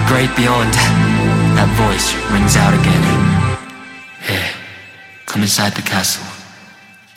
great beyond, that voice rings out again. Here, come inside the castle.